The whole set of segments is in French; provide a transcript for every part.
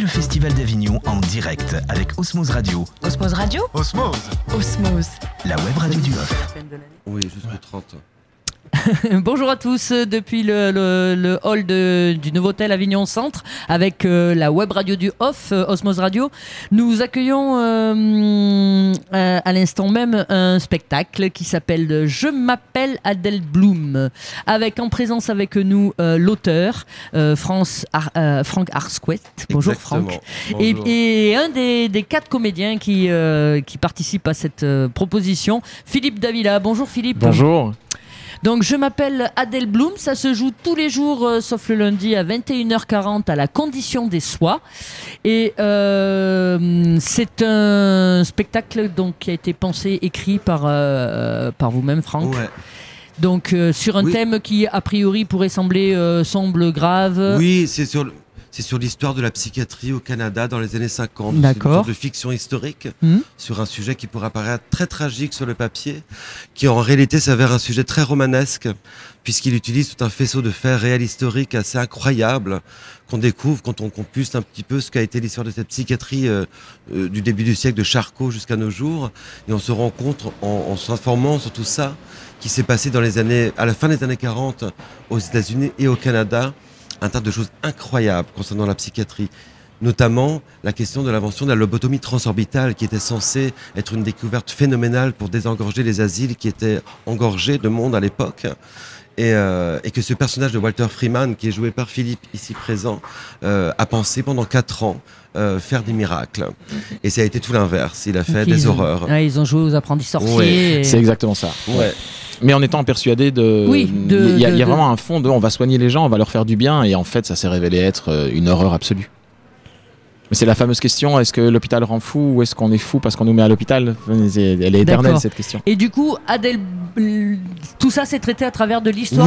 le Festival d'Avignon en direct avec Osmose Radio. Osmose Radio ? Osmose. Osmose. La web radio du Off. Oui, jusqu'au 30. Bonjour à tous depuis le hall du Novotel Avignon Centre avec la web radio du Off, Osmose Radio. Nous accueillons à l'instant même un spectacle qui s'appelle Je m'appelle Adèle Bloom, avec en présence avec nous l'auteur Franck Arsquet. Bonjour Franck. Et un des 4 comédiens qui participent à cette proposition, Philippe Davila. Bonjour Philippe. Bonjour. Donc je m'appelle Adèle Bloom, ça se joue tous les jours sauf le lundi à 21h40 à la Condition des Soies. Et c'est un spectacle donc, qui a été pensé, écrit par vous-même Franck. Ouais. Donc sur un thème qui a priori pourrait sembler sombre, grave. Oui, c'est sur l'histoire de la psychiatrie au Canada dans les années 50. D'accord. C'est une sorte de fiction historique sur un sujet qui pourrait apparaître très tragique sur le papier, qui en réalité s'avère un sujet très romanesque, puisqu'il utilise tout un faisceau de faits réels historiques assez incroyables qu'on découvre quand on compulse un petit peu ce qu'a été l'histoire de cette psychiatrie du début du siècle de Charcot jusqu'à nos jours. Et on se rend compte en s'informant sur tout ça qui s'est passé à la fin des années 40 aux États-Unis et au Canada. Un tas de choses incroyables concernant la psychiatrie, notamment la question de l'invention de la lobotomie transorbitale qui était censée être une découverte phénoménale pour désengorger les asiles qui étaient engorgés de monde à l'époque. Et que ce personnage de Walter Freeman, qui est joué par Philippe ici présent, a pensé pendant 4 ans faire des miracles. Et ça a été tout l'inverse, il a fait des horreurs. Ils ont joué aux apprentis sorciers. Ouais. C'est exactement ça. Ouais. Mais en étant persuadé il y a vraiment un fond de on va soigner les gens, on va leur faire du bien, et en fait ça s'est révélé être une horreur absolue. Mais c'est la fameuse question, est-ce que l'hôpital rend fou ou est-ce qu'on est fou parce qu'on nous met à l'hôpital ? Elle est éternelle cette question. Et du coup, Adèle, tout ça s'est traité à travers de l'histoire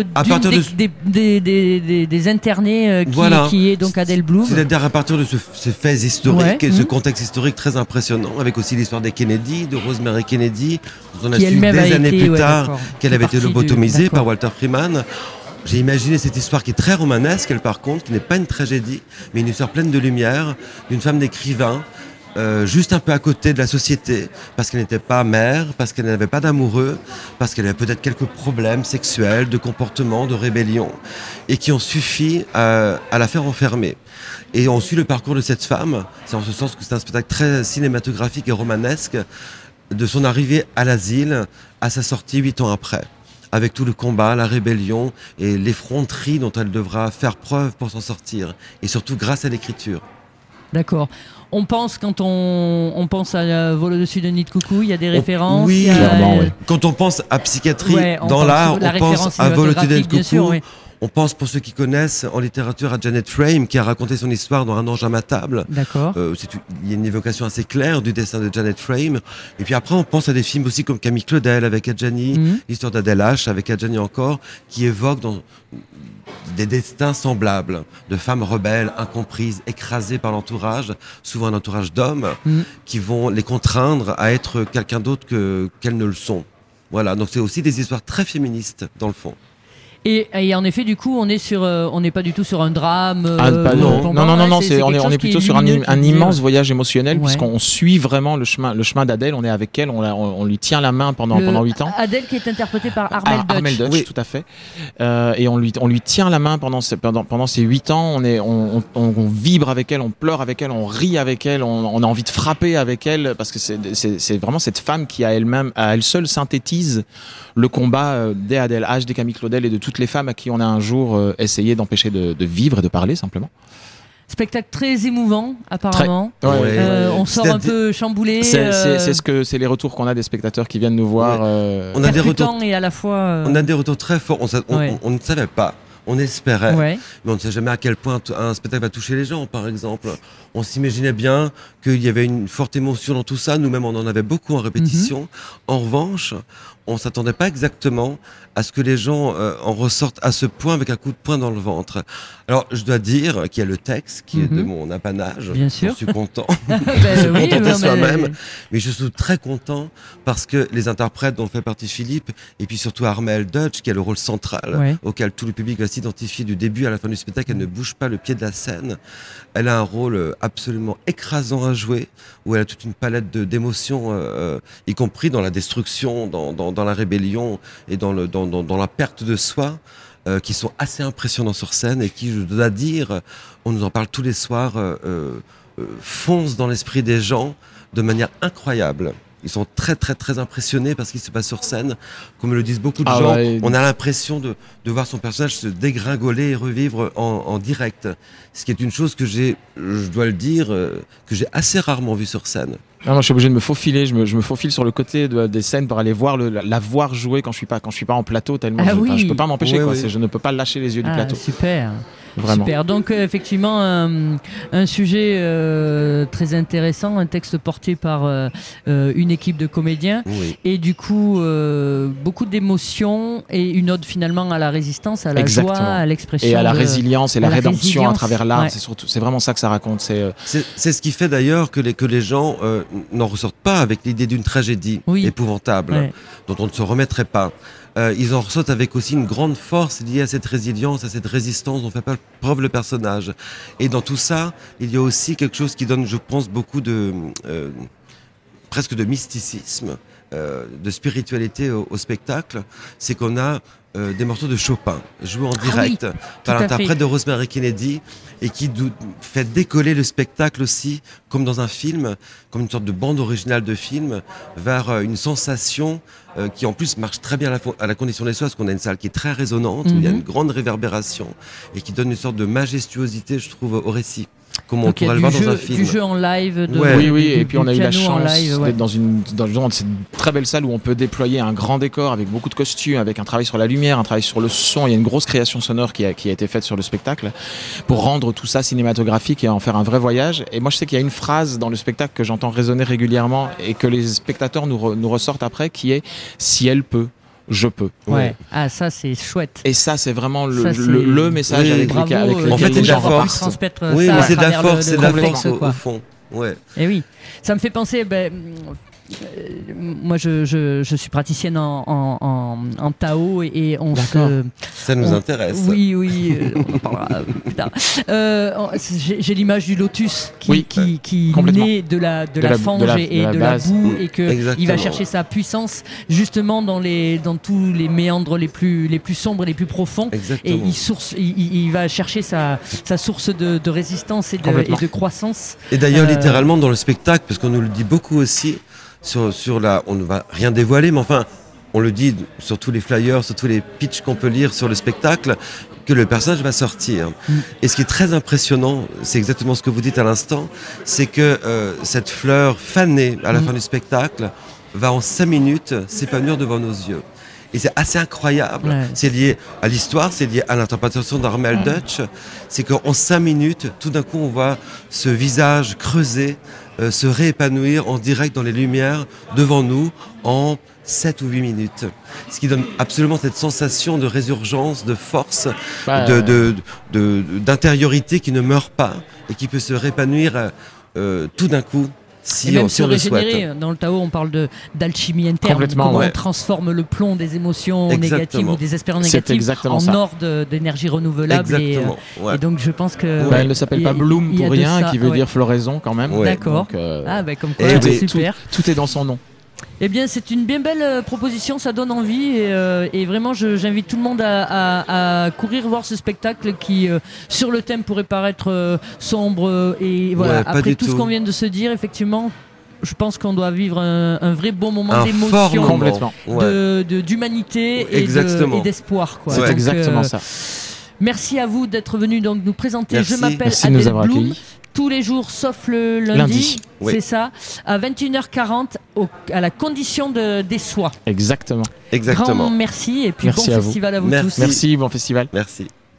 des internés qui est donc Adèle Bloom. C'est-à-dire à partir de ces faits historiques et ce contexte historique très impressionnant, avec aussi l'histoire des Kennedy, de Rosemary Kennedy, dont on a su des années plus tard qu'elle avait été lobotomisée par Walter Freeman. J'ai imaginé cette histoire qui est très romanesque, elle par contre, qui n'est pas une tragédie, mais une histoire pleine de lumière, d'une femme d'écrivain, juste un peu à côté de la société, parce qu'elle n'était pas mère, parce qu'elle n'avait pas d'amoureux, parce qu'elle avait peut-être quelques problèmes sexuels, de comportement, de rébellion, et qui ont suffi à la faire enfermer. Et on suit le parcours de cette femme, c'est en ce sens que c'est un spectacle très cinématographique et romanesque, de son arrivée à l'asile à sa sortie 8 ans après, avec tout le combat, la rébellion et l'effronterie dont elle devra faire preuve pour s'en sortir, et surtout grâce à l'écriture. D'accord. On pense, quand on pense à Vol au-dessus d'un nid de coucou, il y a des références. Oui, clairement, oui. Quand on pense à psychiatrie dans l'art, on pense à Vol au-dessus d'un nid de coucou. Sûr, oui. On pense, pour ceux qui connaissent, en littérature, à Janet Frame, qui a raconté son histoire dans Un ange à ma table. D'accord. Il y a une évocation assez claire du dessin de Janet Frame. Et puis après, on pense à des films aussi comme Camille Claudel avec Adjani, l'histoire d'Adèle H avec Adjani encore, qui évoquent des destins semblables de femmes rebelles, incomprises, écrasées par l'entourage, souvent un entourage d'hommes, qui vont les contraindre à être quelqu'un d'autre qu'elles ne le sont. Voilà, donc c'est aussi des histoires très féministes dans le fond. Et en effet, du coup, on n'est pas du tout sur un drame. Non, on est plutôt sur un immense voyage émotionnel, puisqu'on suit vraiment le chemin d'Adèle. On est avec elle, on lui tient la main pendant 8 ans. Adèle qui est interprétée par Armel Dutch. Oui, tout à fait. Et on lui tient la main pendant ces 8 ans. On vibre avec elle, on pleure avec elle, on rit avec elle, on a envie de frapper avec elle, parce que c'est vraiment cette femme qui à elle seule synthétise le combat des Adèle H, des Camille Claudel et de toutes les femmes à qui on a un jour essayé d'empêcher de vivre et de parler simplement. Spectacle très émouvant, apparemment. On sort un peu chamboulé. C'est les retours qu'on a des spectateurs qui viennent nous voir. On a des retours et à la fois. On a des retours très forts. On ne savait pas. On espérait, mais on ne sait jamais à quel point un spectacle va toucher les gens, par exemple. On s'imaginait bien qu'il y avait une forte émotion dans tout ça. Nous-mêmes, on en avait beaucoup en répétition. En revanche, on s'attendait pas exactement à ce que les gens en ressortent à ce point avec un coup de poing dans le ventre. Alors, je dois dire qu'il y a le texte qui est de mon apanage. Bien sûr. Je suis content. Je suis content de soi-même. Mais je suis très content parce que les interprètes dont fait partie Philippe, et puis surtout Armelle Dutch, qui a le rôle central, auquel tout le public va s'identifier du début à la fin du spectacle. Elle ne bouge pas le pied de la scène. Elle a un rôle absolument écrasant à jouer, où elle a toute une palette d'émotions, y compris dans la destruction, dans la rébellion et dans la perte de soi, qui sont assez impressionnants sur scène et qui, je dois dire, on nous en parle tous les soirs, foncent dans l'esprit des gens de manière incroyable. Ils sont très très très impressionnés par ce qui se passe sur scène. Comme le disent beaucoup de gens, on a l'impression de voir son personnage se dégringoler et revivre en direct. Ce qui est une chose que je dois le dire, que j'ai assez rarement vue sur scène. Non, je suis obligé de me faufiler, je me faufile sur le côté des scènes pour aller voir la voir jouer quand je suis pas en plateau tellement je peux pas m'empêcher je ne peux pas lâcher les yeux du plateau. Super. Vraiment. Super. Donc effectivement un sujet très intéressant, un texte porté par une équipe de comédiens et du coup beaucoup d'émotions et une ode finalement à la résistance, à la joie, à l'expression et à la résilience et la rédemption à travers l'art. C'est vraiment ça que ça raconte. C'est ce qui fait d'ailleurs que les gens n'en ressortent pas avec l'idée d'une tragédie épouvantable dont on ne se remettrait pas. Ils en ressortent avec aussi une grande force liée à cette résilience, à cette résistance dont fait preuve le personnage. Et dans tout ça, il y a aussi quelque chose qui donne, je pense, beaucoup presque de mysticisme, de spiritualité au spectacle. C'est qu'on a des morceaux de Chopin joués en direct par l'interprète de Rosemary Kennedy et qui fait décoller le spectacle aussi, comme dans un film, comme une sorte de bande originale de film, vers une sensation qui en plus marche très bien à la condition des soins, parce qu'on a une salle qui est très résonante, où il y a une grande réverbération et qui donne une sorte de majestuosité, je trouve, au récit. Comme on pourrait le voir dans un film. Du jeu en live. Et puis on a eu la chance d'être dans une cette très belle salle où on peut déployer un grand décor avec beaucoup de costumes, avec un travail sur la lumière, un travail sur le son. Il y a une grosse création sonore qui a été faite sur le spectacle pour rendre tout ça cinématographique et en faire un vrai voyage. Et moi je sais qu'il y a une phrase dans le spectacle que j'entends résonner régulièrement et que les spectateurs nous ressortent après, qui est « si elle peut ». Je peux. Ah, ça c'est chouette. Et ça c'est vraiment le message avec lequel en fait c'est de la force. Oui, mais c'est de la force, c'est de la force au fond. Et oui, ça me fait penser. Moi, je suis praticienne en Tao et on se. Ça nous intéresse. Oui, on en parlera plus tard. J'ai l'image du lotus qui naît de la fange et de la boue et qu'il va chercher sa puissance justement dans tous les méandres les plus sombres et les plus profonds. Exactement. Et il va chercher sa source de résistance et de croissance. Et d'ailleurs, littéralement dans le spectacle, parce qu'on nous le dit beaucoup aussi. On ne va rien dévoiler, mais enfin, on le dit sur tous les flyers, sur tous les pitchs qu'on peut lire sur le spectacle, que le personnage va sortir. Et ce qui est très impressionnant, c'est exactement ce que vous dites à l'instant, c'est que cette fleur fanée à la fin du spectacle va en 5 minutes s'épanouir devant nos yeux. Et c'est assez incroyable. C'est lié à l'histoire, c'est lié à l'interprétation d'Armelle Dutch. C'est qu'en 5 minutes, tout d'un coup, on voit ce visage creusé, se réépanouir en direct dans les lumières devant nous en 7 ou 8 minutes. Ce qui donne absolument cette sensation de résurgence, de force, d'intériorité qui ne meurt pas et qui peut se réépanouir tout d'un coup. Et même se régénérer. Dans le Tao, on parle d'alchimie interne. Comment on transforme le plomb des émotions négatives ou des espérances négatives en or d'énergie renouvelable. Et donc, je pense que. Elle ne s'appelle pas Bloom pour rien, qui veut dire floraison quand même. D'accord. Comme quoi, c'est super. Tout est dans son nom. Eh bien, c'est une bien belle proposition, ça donne envie et vraiment, j'invite tout le monde à courir voir ce spectacle qui, sur le thème, pourrait paraître sombre et voilà. Après tout ce qu'on vient de se dire, effectivement, je pense qu'on doit vivre un vrai bon moment d'émotion, d'humanité et d'espoir. C'est exactement ça. Merci à vous d'être venus donc nous présenter. Je m'appelle Adèle Bloom. Tous les jours sauf le lundi. C'est ça, à 21h40 à la condition des soies. Exactement. Grand merci et puis bon festival à vous tous. Merci, bon festival. Merci.